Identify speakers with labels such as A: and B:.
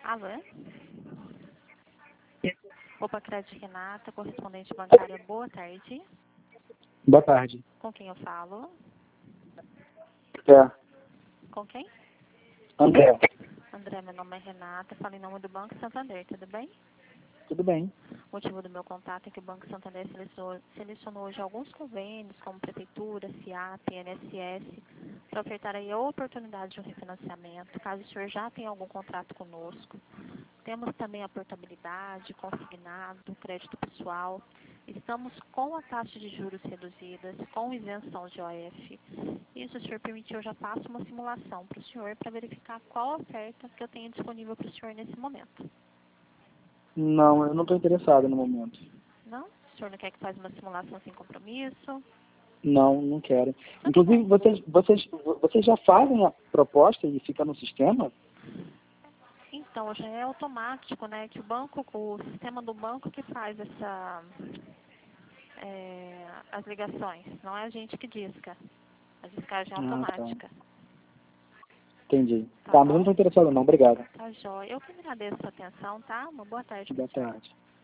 A: Alô? Opa, Crédito Renata, correspondente bancária, boa tarde.
B: Boa tarde.
A: Com quem eu falo?
B: É,
A: Com quem?
B: André.
A: André, meu nome é Renata, falo em nome do Banco Santander, tudo bem?
B: Tudo bem?
A: O motivo do meu contato é que o Banco Santander selecionou hoje alguns convênios, como Prefeitura, SIAP, INSS, para ofertar aí a oportunidade de um refinanciamento, caso o senhor já tenha algum contrato conosco. Temos também a portabilidade, consignado, crédito pessoal. Estamos com a taxa de juros reduzidas, com isenção de OF. E se o senhor permitir, eu já faço uma simulação para o senhor para verificar qual a oferta que eu tenho disponível para o senhor nesse momento.
B: Não, eu não estou interessado no momento.
A: Não? O senhor não quer que faça uma simulação sem compromisso?
B: Não, não quero.
A: Tudo
B: Inclusive,
A: bem.
B: vocês já fazem a proposta e fica no sistema?
A: Então, já é automático, né? Que o sistema do banco que faz as ligações. Não é a gente que disca. A discagem é
B: Ah, tá.
A: automática.
B: Entendi.
A: Tá
B: Tá, mas eu não
A: bom?
B: estou interessado não. Obrigado.
A: Tá, jóia. Eu que agradeço a sua atenção, tá? Uma boa tarde para
B: Boa
A: o senhor.
B: tarde.